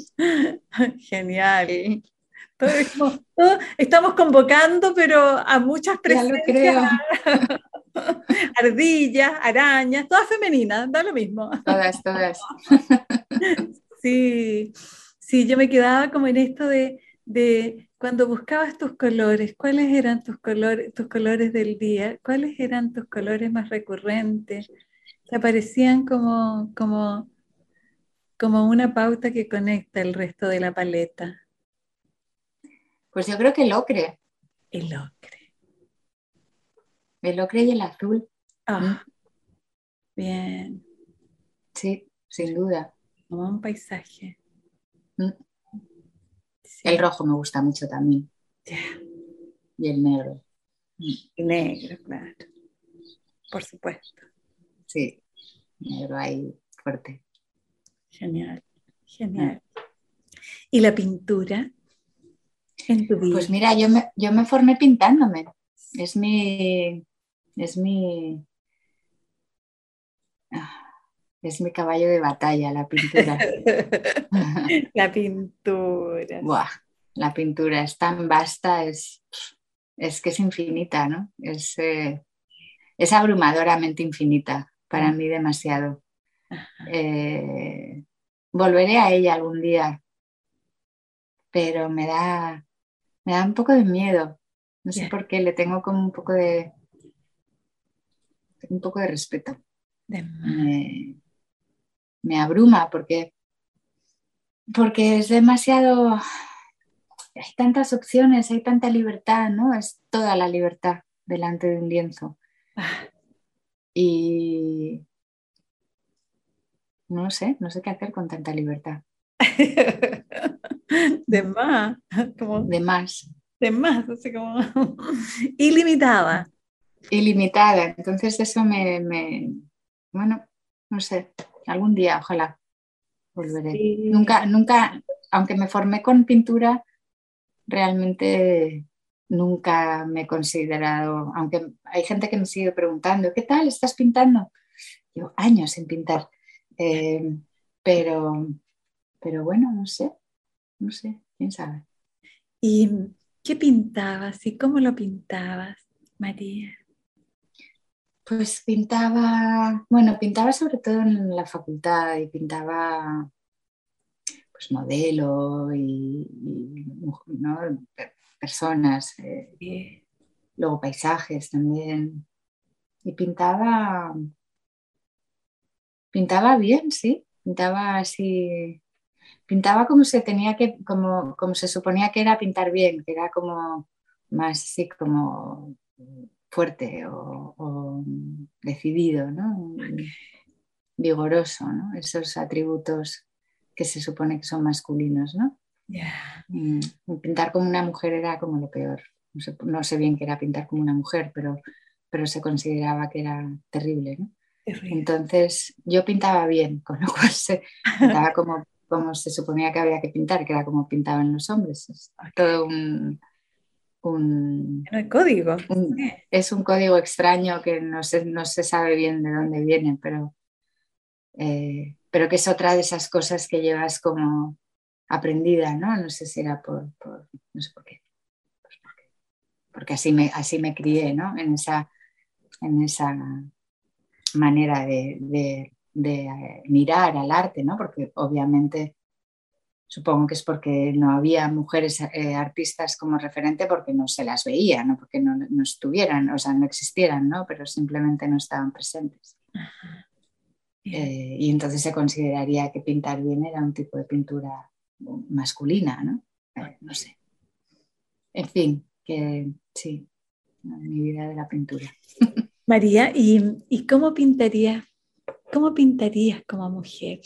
Genial. Todo es como- todo- estamos convocando, pero a muchas Ya lo presencias, creo. ardillas, arañas, todas femeninas, da lo mismo. Todas, todas. Sí, sí, yo me quedaba como en esto de, de cuando buscabas tus colores, ¿cuáles eran tus colores, tus colores del día? ¿Cuáles eran tus colores más recurrentes? ¿Te aparecían como, como, como una pauta que conecta el resto de la paleta? Pues yo creo que el ocre, El ocre. el ocre y el azul. Mm, Ah, bien, sí, sin duda. como un paisaje. Mm. El Sí, rojo me gusta mucho también. ya. Y el negro. Mm, Y negro, claro, por supuesto. sí, negro ahí fuerte. Genial, Mm. genial. ¿Y la pintura en tu Pues vida? mira, yo me, yo me formé pintándome. Es mi, es mi, ah, es mi caballo de batalla, la pintura. La pintura. Buah, la pintura es tan vasta, es, es que es infinita, ¿no? Es, eh, es abrumadoramente infinita, para mí demasiado. Ajá. Eh, volveré a ella algún día, pero me da, me da un poco de miedo. No sé Ya, por qué, le tengo como un poco de, un poco de respeto. de más. Me, me abruma porque, porque es demasiado, hay tantas opciones, hay tanta libertad, ¿no? Es toda la libertad delante de un lienzo. Ah, Y no sé, no sé qué hacer con tanta libertad. de más, como De más, de más, así como ilimitada. ilimitada. Entonces eso me, me, bueno, no sé, algún día ojalá volveré. Sí. Nunca, nunca, aunque me formé con pintura, realmente nunca me he considerado, aunque hay gente que me sigue preguntando, ¿qué tal? ¿Estás pintando? Llevo años sin pintar. Eh, pero, pero bueno, no sé, no sé, quién sabe. ¿Y qué pintabas y cómo lo pintabas, María? Pues pintaba, bueno, pintaba sobre todo en la facultad y pintaba pues modelo y, y, ¿no? personas, eh, Eh, luego paisajes también. Y pintaba, pintaba bien, sí, pintaba así, pintaba como se tenía que, como, como se suponía que era pintar bien, que era como más así como fuerte o, o decidido, ¿no? Vigoroso, ¿no? Esos atributos que se supone que son masculinos, ¿no? ya. Mm, pintar como una mujer era como lo peor. No sé, no sé bien qué era pintar como una mujer, pero, pero se consideraba que era terrible, ¿no? Entonces yo pintaba bien, con lo cual se pintaba como, como se suponía que había que pintar, que era como pintaban los hombres. Es todo un... un no hay código. un, Sí. es un código extraño que no se, no se sabe bien de dónde viene, pero, eh, pero que es otra de esas cosas que llevas como aprendida, ¿no? No sé si era por, por no sé por qué, pues porque, porque así me, así me crié, ¿no? En esa, en esa manera de, de, de mirar al arte, ¿no? Porque obviamente supongo que es porque no había mujeres eh, artistas como referente porque no se las veía, no porque no, no estuvieran, o sea, no existieran, ¿no? Pero simplemente no estaban presentes. Eh, y entonces se consideraría que pintar bien era un tipo de pintura masculina, ¿no? Eh, no sé. En fin, que sí, mi vida de la pintura. María, ¿y, y cómo pintarías? ¿Cómo pintarías como mujer?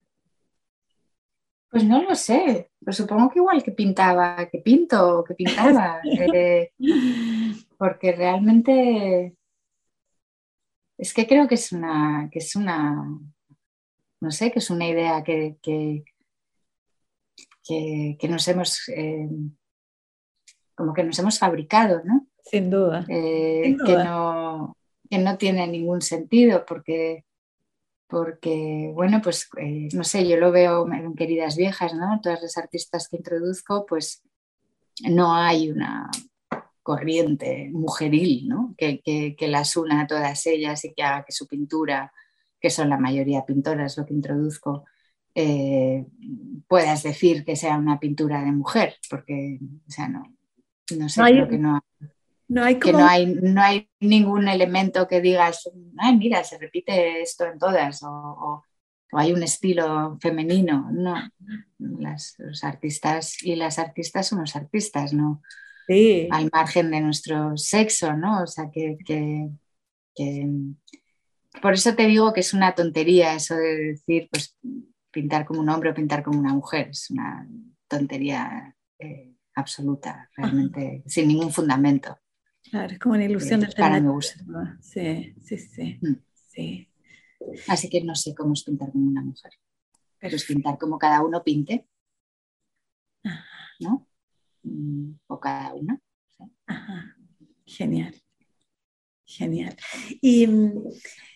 Pues no lo sé, pero supongo que igual que pintaba, que pinto o que pintaba, eh, porque realmente es que creo que es una, que es una, no sé, que es una idea que, que, que, que nos hemos, eh, como que nos hemos fabricado, ¿no? Sin duda, sin Eh, que duda. no, que no tiene ningún sentido porque, porque bueno, pues eh, no sé, yo lo veo en Queridas Viejas, ¿no? Todas las artistas que introduzco, pues no hay una corriente mujeril, ¿no? Que, que, que las una a todas ellas y que haga que su pintura, que son la mayoría pintoras lo que introduzco, eh, puedas decir que sea una pintura de mujer, porque, o sea, no, no No sé, hay, creo que no, no hay que como no un- hay, no hay ningún elemento que digas, ay, mira, se repite esto en todas, o, o, o hay un estilo femenino. No, las, los artistas y las artistas somos artistas, ¿no? Sí, Al margen de nuestro sexo, ¿no? O sea, que, que, que... Por eso te digo que es una tontería eso de decir, pues, pintar como un hombre o pintar como una mujer. Es una tontería eh, absoluta, ajá, realmente, sin ningún fundamento. claro, es como una ilusión Eh, para mi alternativa, gusto. ¿no? Sí, sí, sí, Mm. sí. Así que no sé cómo es pintar como una mujer. Pues Perfecto. pintar como cada uno pinte, Ajá, ¿no? Mm, o cada una. ¿Sí? ajá. Genial, genial. Y mm,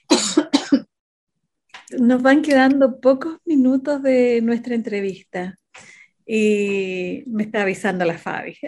nos van quedando pocos minutos de nuestra entrevista. Y me está avisando la Fabi.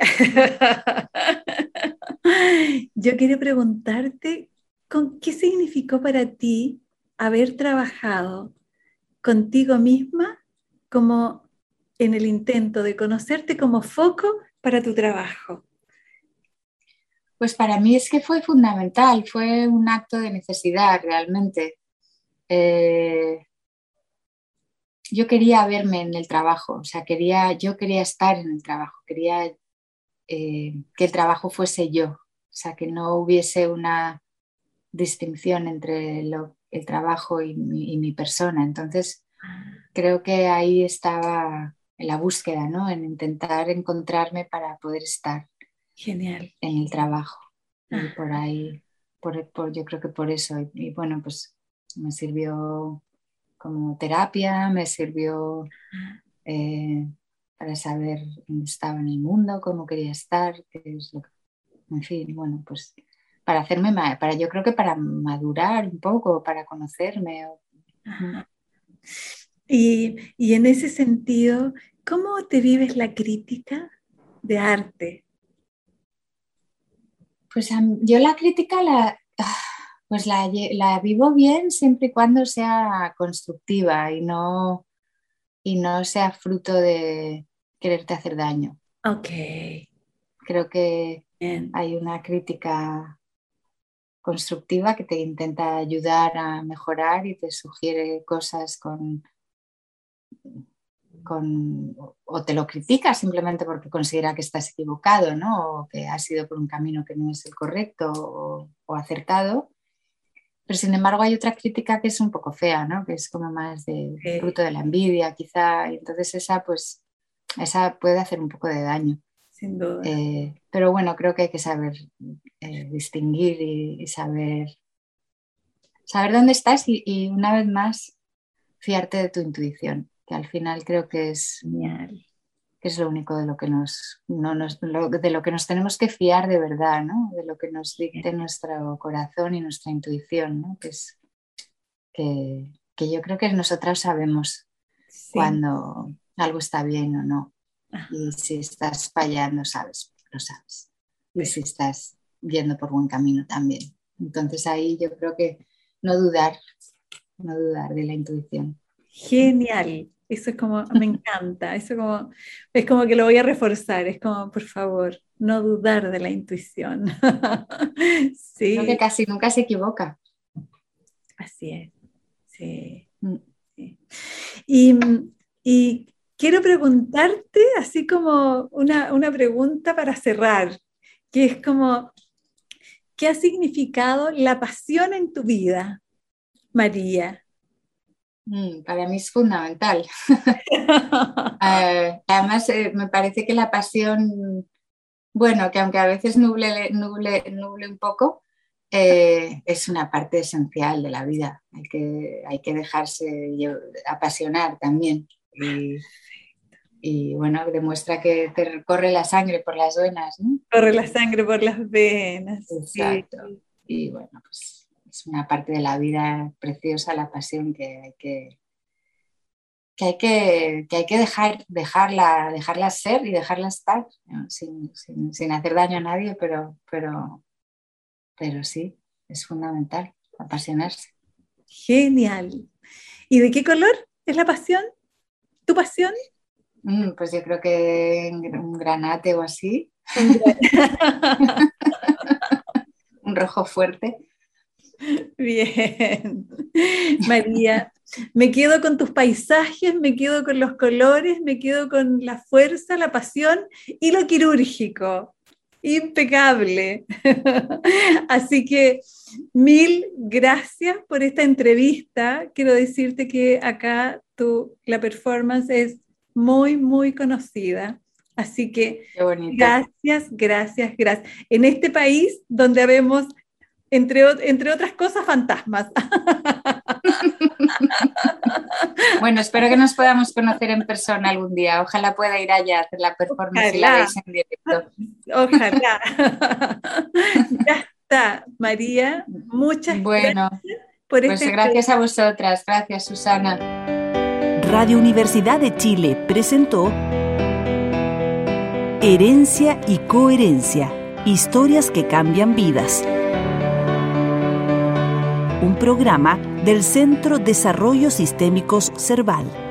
Yo quiero preguntarte, ¿con qué significó para ti haber trabajado contigo misma como en el intento de conocerte como foco para tu trabajo? Pues para mí es que fue fundamental, fue un acto de necesidad realmente. Eh, yo quería verme en el trabajo, o sea, quería, yo quería estar en el trabajo, quería eh, que el trabajo fuese yo, o sea, que no hubiese una distinción entre lo- el trabajo y mi, y mi persona. Entonces, creo que ahí estaba en la búsqueda, ¿no? En intentar encontrarme para poder estar Genial. en el trabajo. Y por Ajá. ahí, por, por- yo creo que por eso. Y, y bueno, pues me sirvió como terapia, me sirvió eh, para saber dónde estaba en el mundo, cómo quería estar, qué es lo que, en fin, bueno, pues para hacerme, ma- para, yo creo que para madurar un poco, para conocerme. o- Ajá. Y, y en ese sentido, ¿cómo te vives la crítica de arte? Pues a mí- yo la crítica la, ah, pues la, lle- la vivo bien siempre y cuando sea constructiva y no, y no sea fruto de quererte hacer daño. Ok, Creo que bien. hay una crítica constructiva que te intenta ayudar a mejorar y te sugiere cosas con, con o te lo critica simplemente porque considera que estás equivocado, ¿no? O que has ido por un camino que no es el correcto o, o acertado. Pero sin embargo hay otra crítica que es un poco fea, ¿no? Que es como más de Ok, fruto de la envidia, quizá, y entonces esa pues esa puede hacer un poco de daño. sin duda. Eh, pero bueno, creo que hay que saber eh, distinguir y, y saber saber dónde estás y, y una vez más fiarte de tu intuición, que al final creo que es, Genial. que es lo único de lo que nos, no nos lo, de lo que nos tenemos que fiar de verdad, ¿no? De lo que nos dicte nuestro corazón y nuestra intuición, ¿no? Que es que, que yo creo que nosotras sabemos sí. cuando algo está bien o no. Ajá. Y si estás fallando, sabes, lo sabes. Y si estás yendo por buen camino también. Entonces ahí yo creo que no dudar, no dudar de la intuición. Genial, eso es como, me encanta, eso como, es como que lo voy a reforzar, es como, por favor, no dudar de la intuición. Sí. Creo que casi nunca se equivoca. Así es, sí. Mm. Sí. Y, y quiero preguntarte así como una, una pregunta para cerrar, que es como, ¿qué ha significado la pasión en tu vida, María? Mm, para mí es fundamental. eh, además, eh, me parece que la pasión, bueno, que aunque a veces nuble, nuble, nuble un poco, eh, es una parte esencial de la vida. Hay que, hay que dejarse apasionar también. Y, y bueno, demuestra que te corre la sangre por las venas, ¿no? Corre la sangre por las venas. Exacto. Sí. Y bueno, pues es una parte de la vida preciosa, la pasión que hay que, que, hay que, que, hay que dejar, dejarla, dejarla ser y dejarla estar, ¿no? sin, sin, sin hacer daño a nadie, pero, pero, pero sí, es fundamental apasionarse. Genial. ¿Y de qué color es la pasión? ¿Tu pasión? Mm, pues yo creo que un granate o así. Un rojo fuerte. Bien. María, me quedo con tus paisajes, me quedo con los colores, me quedo con la fuerza, la pasión y lo quirúrgico. Impecable. Así que mil gracias por esta entrevista. Quiero decirte que acá tu, la performance es muy, muy conocida. Así que gracias, gracias, gracias. En este país donde vemos, entre, entre otras cosas, fantasmas. Bueno, espero que nos podamos conocer en persona algún día. Ojalá pueda ir allá a hacer la performance Ojalá. Y la veis en directo. Ojalá. Ya está, María. Muchas bueno, gracias por pues este gracias a vosotras. Gracias, Susana. Radio Universidad de Chile presentó Herencia y Coherencia. Historias que cambian vidas. Un programa del Centro Desarrollo Sistémicos Cerval.